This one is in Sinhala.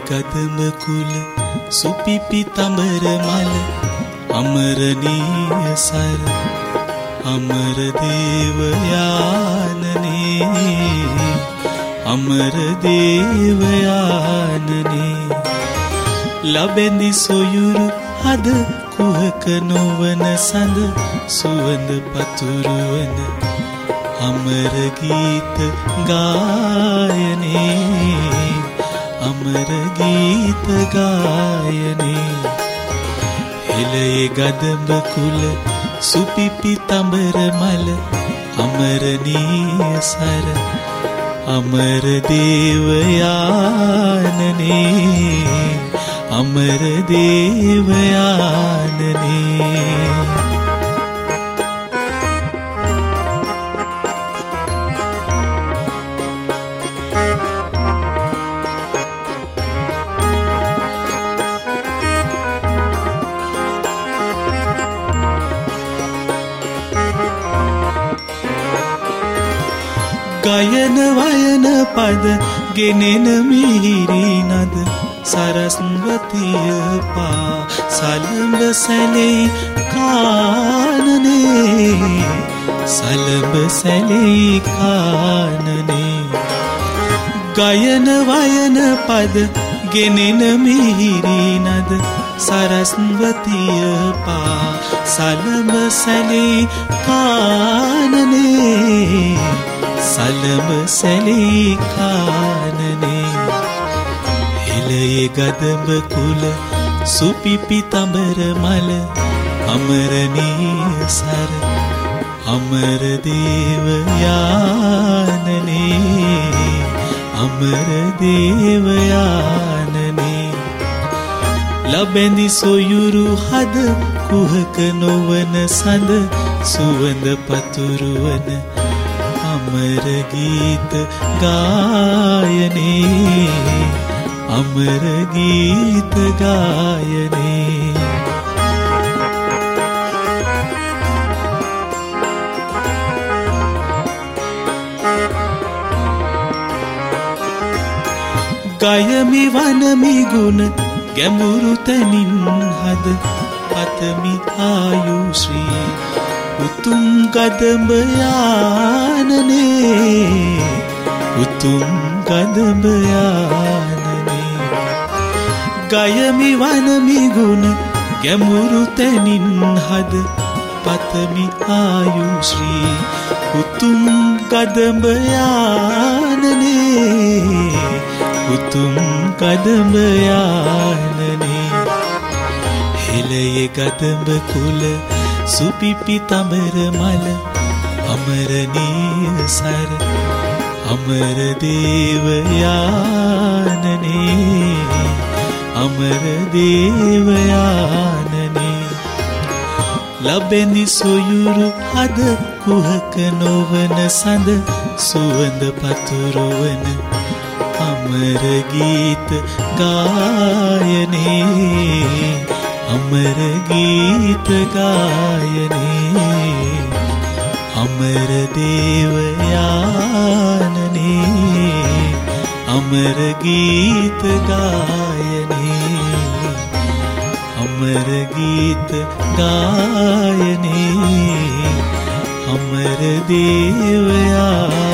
ගදඹ කුල සුපිපි තඹර මල අමරණීය සර අමර දේවයානනේ අමර දේවයානනේ ලබෙන්දි සොයුරු හද කුහක නොවන සඳ සුවඳ පතුරවන අමර ගීත ගායනේ අමර ගීත ගායනේ එලයේ ගදඹ කුල සුපිපි තඹර මල අමරණීය සර අමර දේවයානනේ අමර දේවයානනේ ගයන වයන පද ගෙනෙන මිහිරි නද සරස්වතිය පා සලඹ සැලෙයි කානනේ සලඹ සැලෙයි කානනේ ගයන වයන පද ගෙනෙන මිහිරි නද සරස්වතිය පා සලඹ සැලෙයි කානනේ සලඹ සැලී කානනේ එලයේ ගදඹ කුල සුපිපි තඹර මල අමරණීය සර අමර දේවයානනේ අමර දේවයානනේ ලබෙන්දි සොයුරු හද කුහක නොවන සඳ සුවඳ පතුරවන අමර ගීත ගායනේ අමර ගීත ගායනේ ගයමි වනමි ගුණ ගැඹුරු තනින් හද පතමි ආයුශ්‍රී උතුම් ගදඹ යානනේ උතුම් ගදඹ යානනේ ගයමි වනමි ගුණ ගැඹුරු තැනින් හද පතමි ආයුශ්‍රී උතුම් ගදඹ යානනේ උතුම් ගදඹ යානනේ එලයේ ගදඹ කුල සුපිපි තඹර මල අමරණීය සර අමර දේවයානනේ අමර දේවයානනේ ලබෙන්දි සොයුරු හද කුහක නොවන සඳ සුවඳ පතුරවන අමර ගීත ගායනේ අමර ගීත ගායනේ අමර දේවයානනේ අමර ගීත ගායනේ අමර ගීත ගායනේ අමර දේවයානනේ